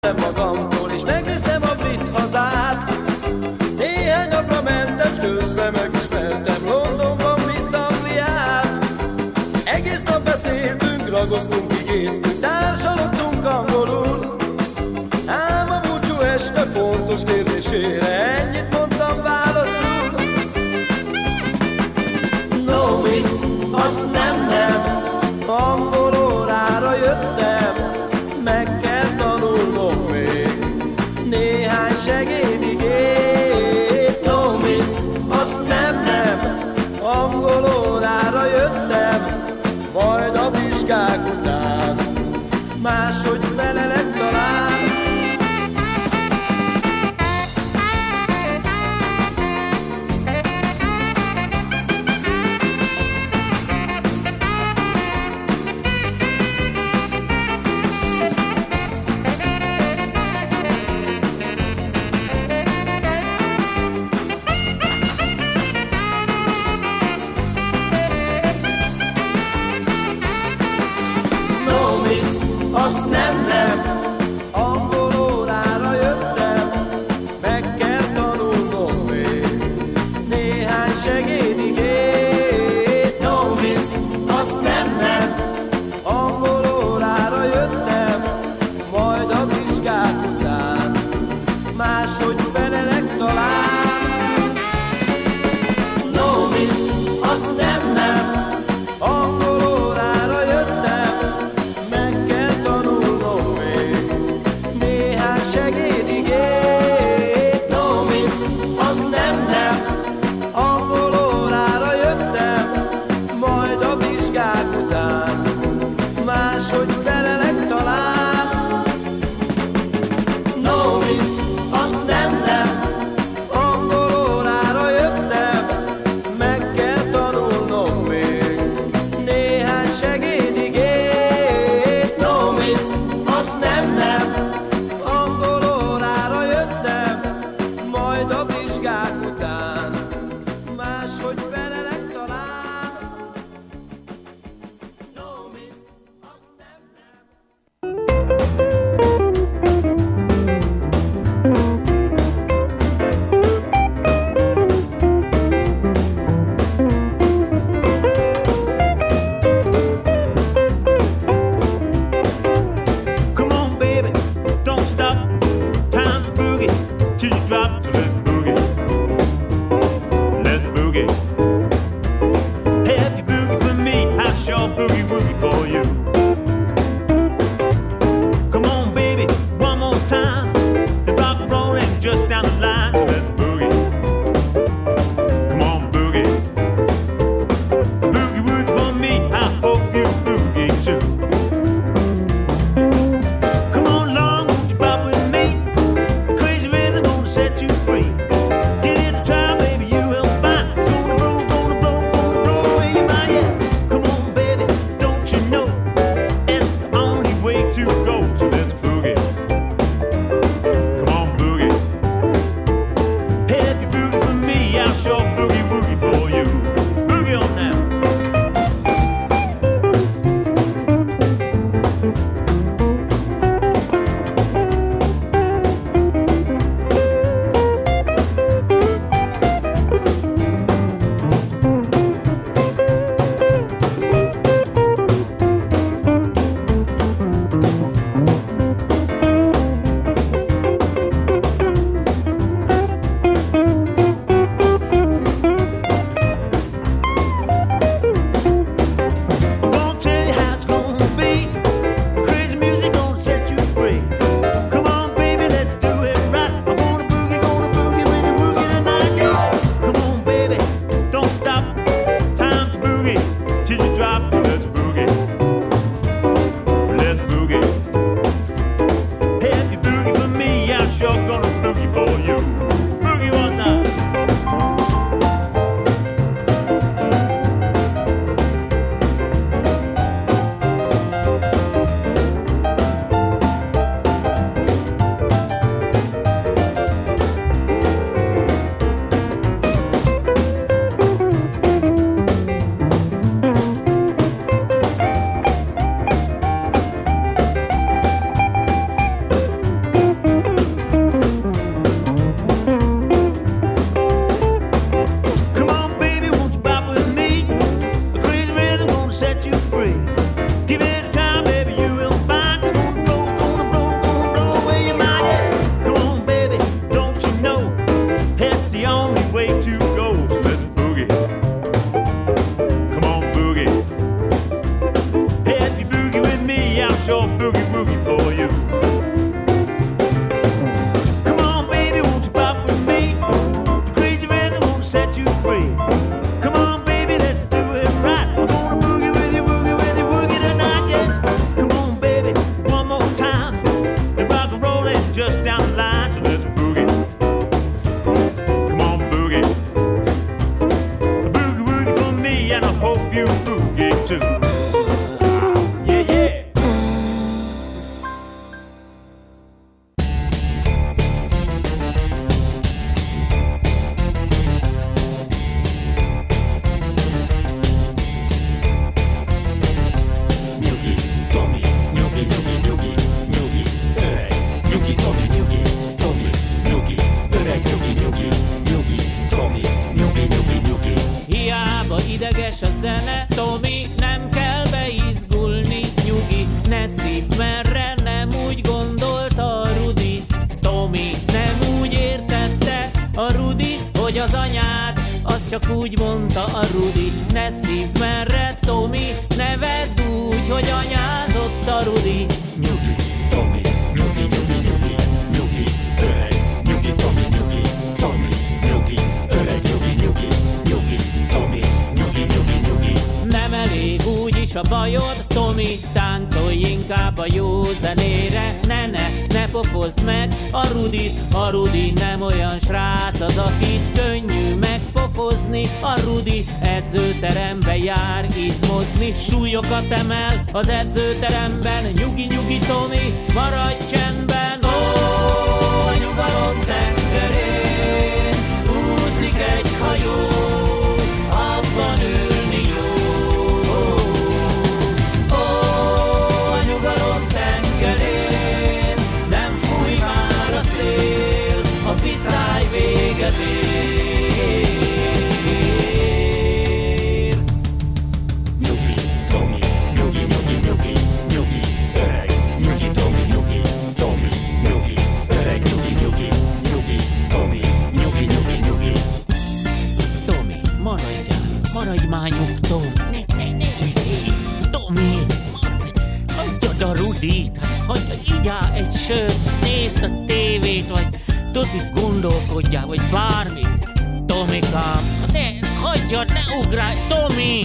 magamtól, és megnéztem a brit hazát. Néhány napra mentem, s közben megismertem Londonban Miss Angliát. Egész nap beszéltünk, ragoztunk, igéztünk, társalogtunk angolul. Ám a búcsú este fontos kérdésére ennyit mondtam válaszul. No miss, azt nem, angol órára jöttem, meg kell tanulnom még néhány segédigét. No miss, azt nem, angol órára jöttem, majd a vizsgák után máshogy felelek talán. just down the line, so let's boogie. Come on, boogie. Boogie woogie for me, and I hope you boogie too. Yeah, yeah. Ideges a zene, Tomi, nem kell beizgulni, nyugi, ne szívd merre, nem úgy gondolta a Rudi. Tomi, nem úgy értette a Rudi, hogy az anyád, azt csak úgy mondta a Rudi. Ne szívd merre, Tomi, ne vedd úgy, hogy anyázott a Rudi. Nyugi, Tomi, nyugi, nyugi, nyugi, nyugi, öreg, nyugi, Tomi, nyugi, Tomi, nyugi, öreg, nyugi, nyugi, nyugi, Tomi, nyugi, nyugi, nyugi. Nem elég úgyis a bajod, Tomi, táncolj inkább a jó zenére. Ne pofozd meg a Rudi nem olyan srác az, akit könnyű megpofozni. A Rudi edzőterembe jár izmozni, súlyokat emel az edzőteremben. Nyugi, nyugi, Tomi, maradj csendben. Ó, a nyugalom tengerén úszik egy hajó, abban ülni jó. Ó, a nyugalom tengerén nem fúj már a szél, a viszály véget ér. Nyugi, Tomi, nyugi, nyugi, nyugi, nyugi, öreg, nyugi, Tomi, nyugi, Tomi, nyugi, öreg, nyugi, nyugi, nyugi, Tomi, nyugi, nyugi, nyugi. Tomi, maradj már nyugton. Ne Tomi, hagyjad a Rudit, hagyjad, igyál egy sört, nézd a tévét, vagy tudod mit, gondolkodjál, vagy bármi. Tomikám, ne, hagyjad, ne ugrálj, Tomi!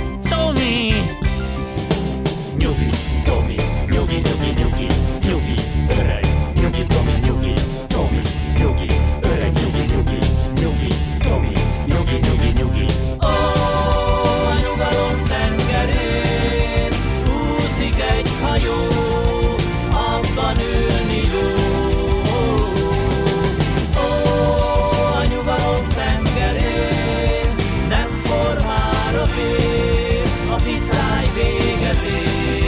Nyugi, Tomi, nyugi, nyugi, nyugi, nyugi, öreg, nyugi, Tomi, nyugi, Tomi, nyugi, öreg, nyugi, nyugi, nyugi, Tomi, nyugi, nyugi, nyugi. Ó, a nyugalom tengerén úszik egy hajó, abban ülni jó. Ó, a nyugalom tengerén nem formál a fél, a viszály véget ér.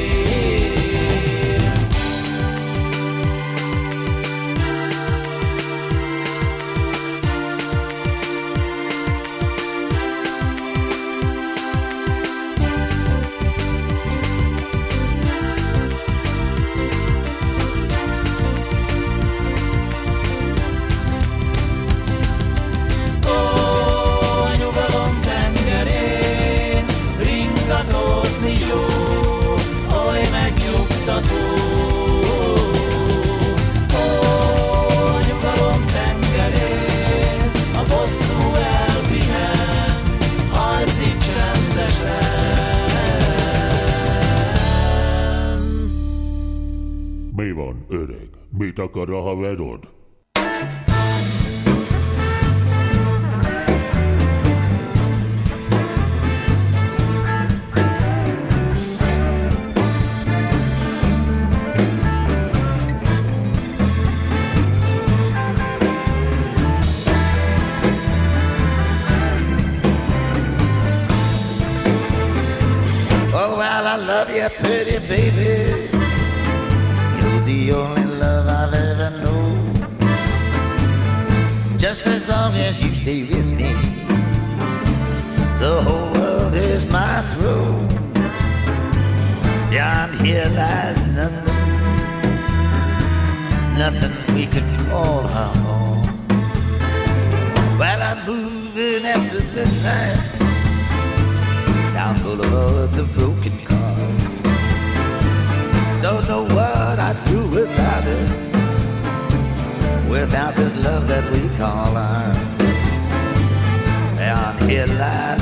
Ó, a nyugalom tengerén ringatózni jó, oly megnyugtató. Ó, a nyugalom tengerén a bosszú elpihen, alszik csendesen. Mi van, öreg? Mit akar a haverod? Oh, well, I love you, pretty baby. You're the only love I've ever known. Just as long as you stay with me, the whole world is my throne. Beyond here lies nothing we could call our own. Well, I'm moving after midnight down boulevards of broken cars. Don't know what I'd do without her, without this love that we call ours. Beyond here lies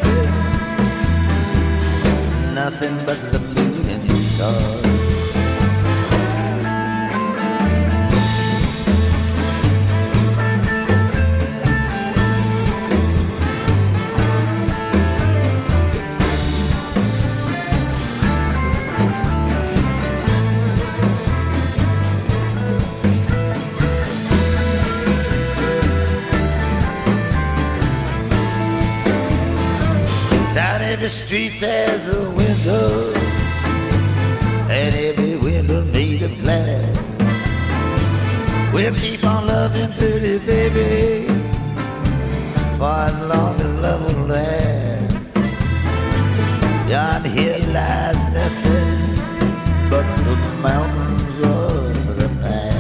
nothing but the moon and the stars. every street there's a window, and every window made of glass. We'll keep on loving pretty baby for as long as love will last. Beyond here lies nothing but the mountains of the past.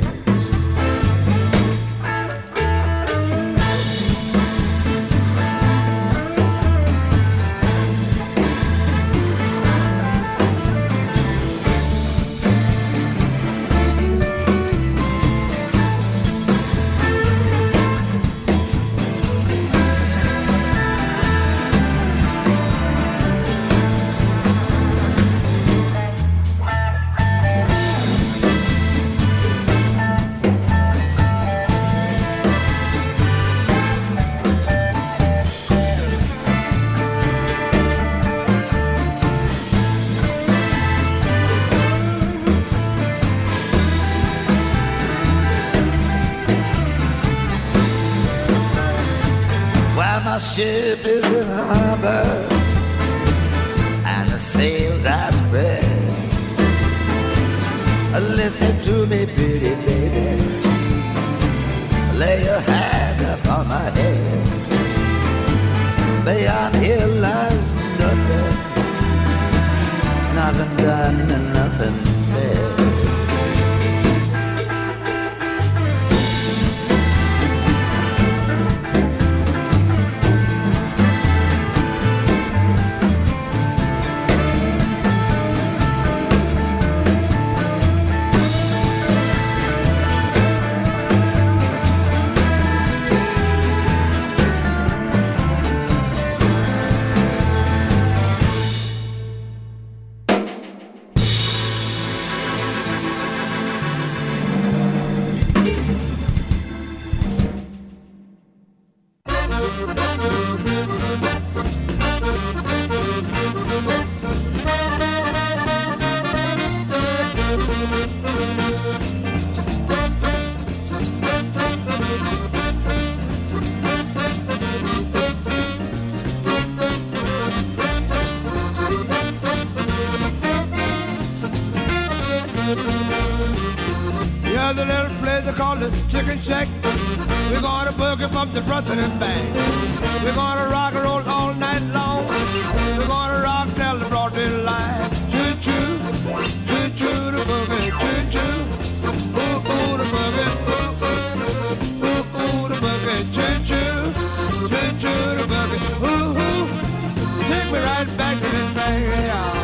My ship is in harbor and the sails are spread. Listen to me, pretty baby. Lay your hand upon my head. Beyond here lies nothing, nothing done and nothing said. The little place they call the Chicken Shack. We're gonna boogie from the front and back. We're gonna rock and roll all night long. We're gonna rock till the broad daylight. Choo choo, choo choo the boogie, choo choo. Ooh ooh the boogie, ooh ooh, ooh ooh the boogie, choo choo, choo choo the boogie, ooh ooh. Take me right back to this thing, yeah.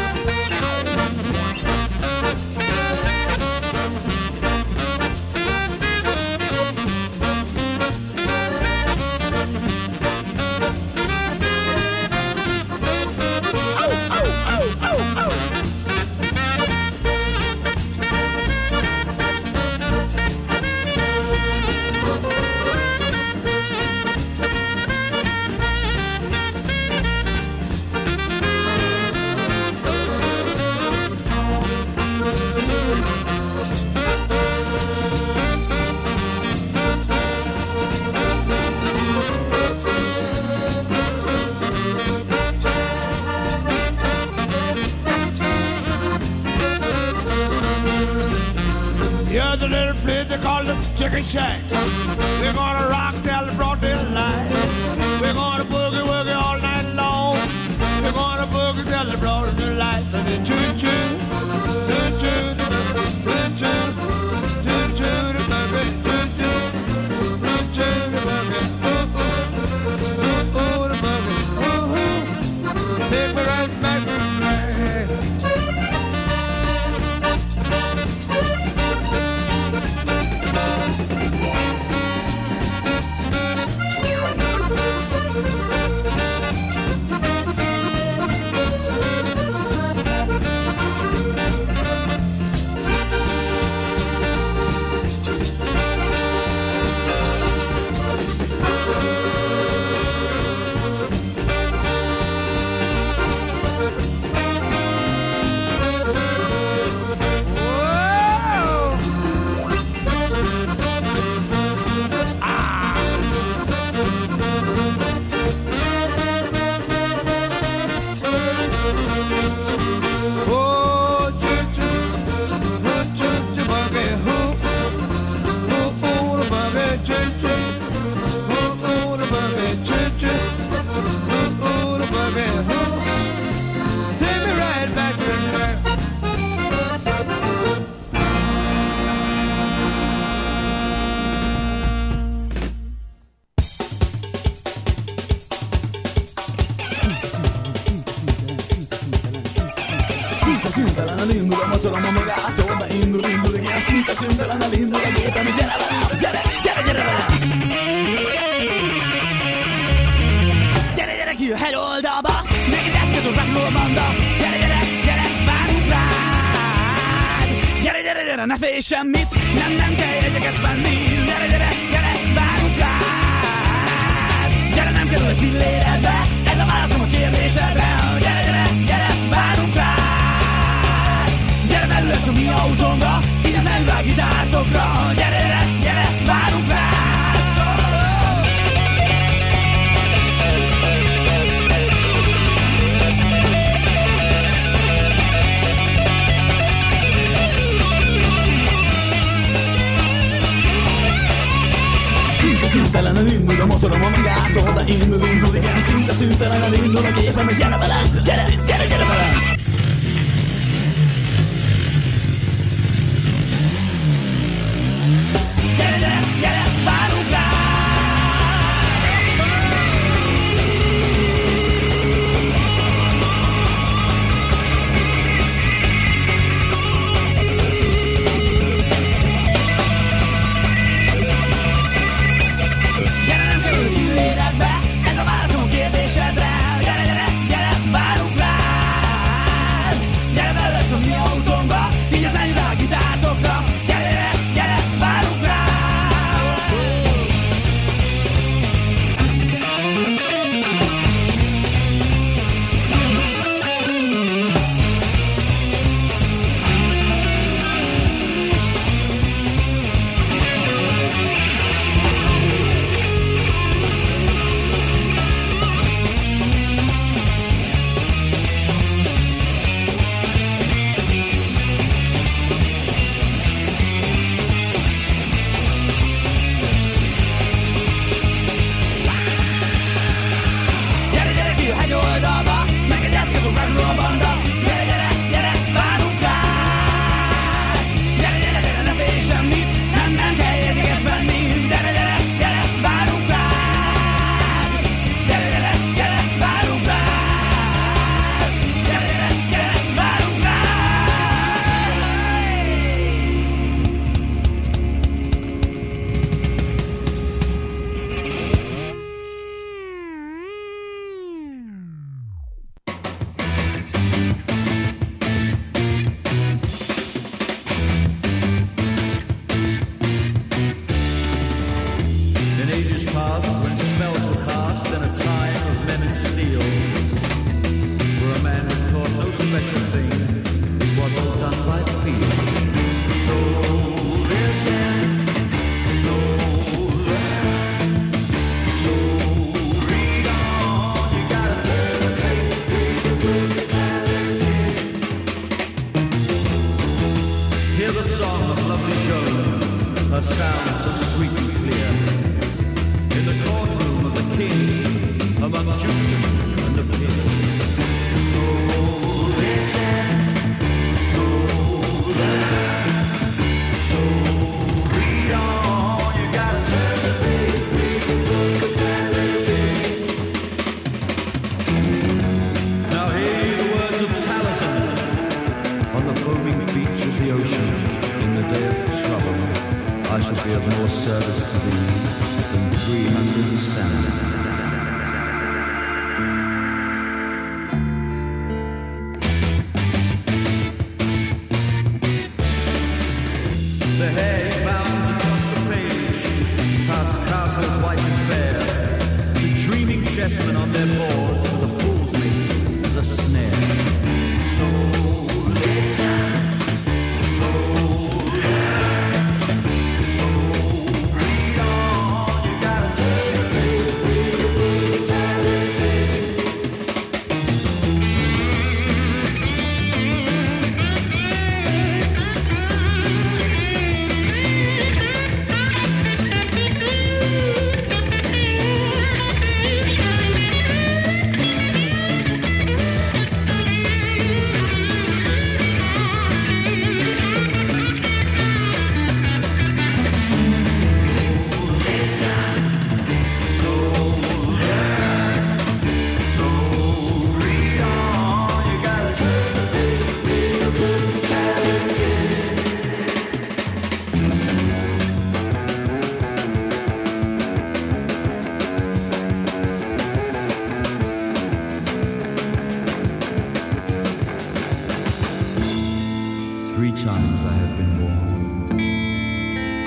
Here's a little place they call the Chicken Shack. We're gonna rock till the broad daylight. We're gonna boogie woogie all night long. We're gonna boogie till the broad daylight. So then choo choo, choo choo, choo choo, choo choo the boogie, choo choo, choo choo the boogie, ooh ooh, ooh ooh the boogie, ooh ooh. Take me right back to the night. szüntelen elindul a gépen, gyere velem, gyere, gyere, gyere velem! Gyere, gyere ki a hegyoldalba, neked eszköz a rock'n'roll banda, gyere, gyere, gyere, várunk rád! Gyere, gyere, gyere, ne félj semmit, nem kell jegyeket venni, gyere, gyere, gyere, várunk rád! Gyere, nem kerül egy filléredbe, ez a válaszom a kérdésedre, gyere, gyere, gyere, várunk rád! Gyere, belülhetsz a mi autónkba, így az nem üvág gitártokra, gyere, gyere, gyere, várunk rád! Szüntelen indul a motorom a magától, de indul, igen, szinte szüntelen indul a gépen, hogy gyere velem, gyere, gyere, gyere velem! Gyere, gyere, gyere, várunk rá!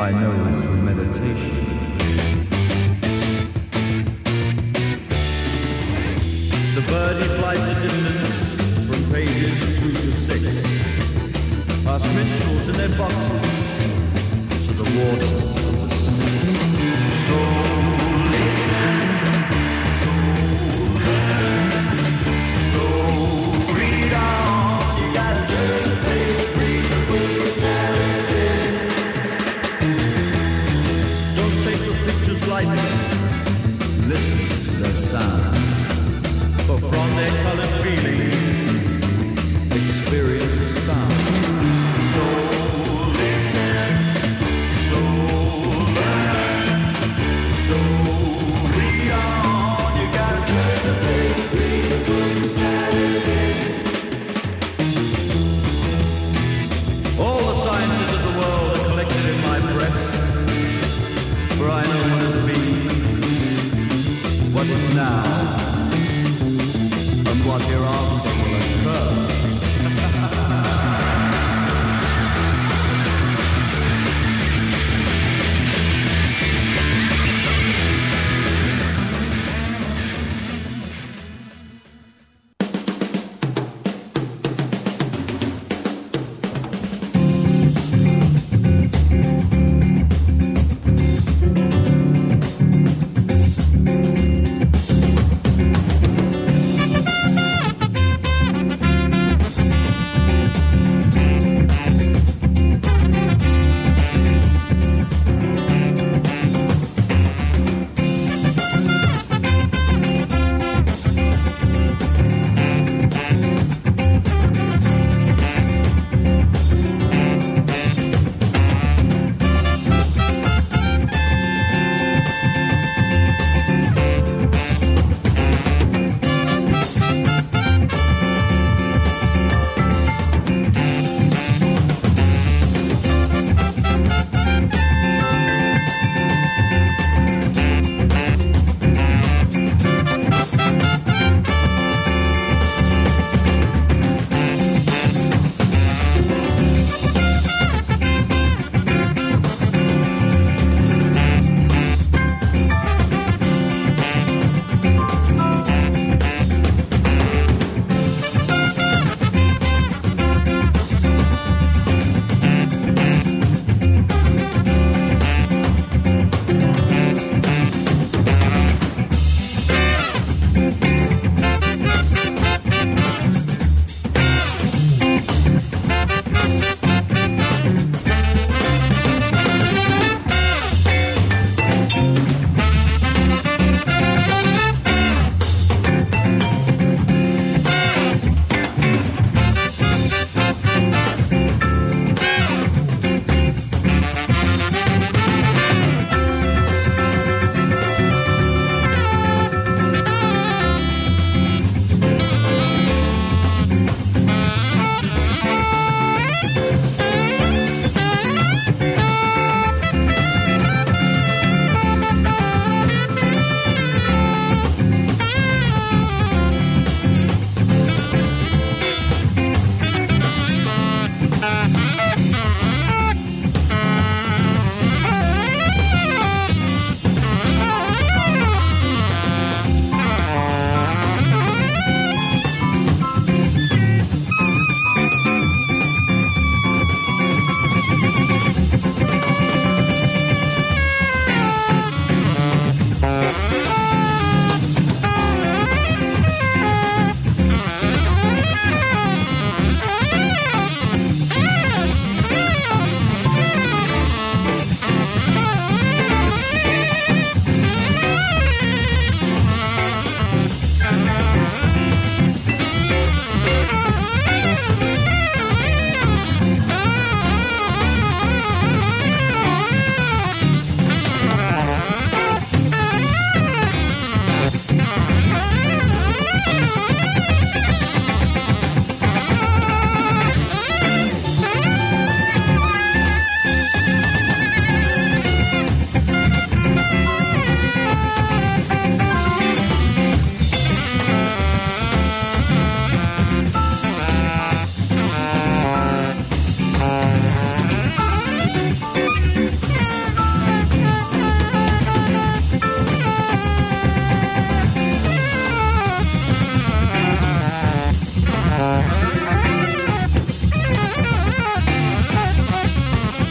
I know through meditation. The birdie flies the distance from pages 2 to 6, past minstrels in their boxes to the water.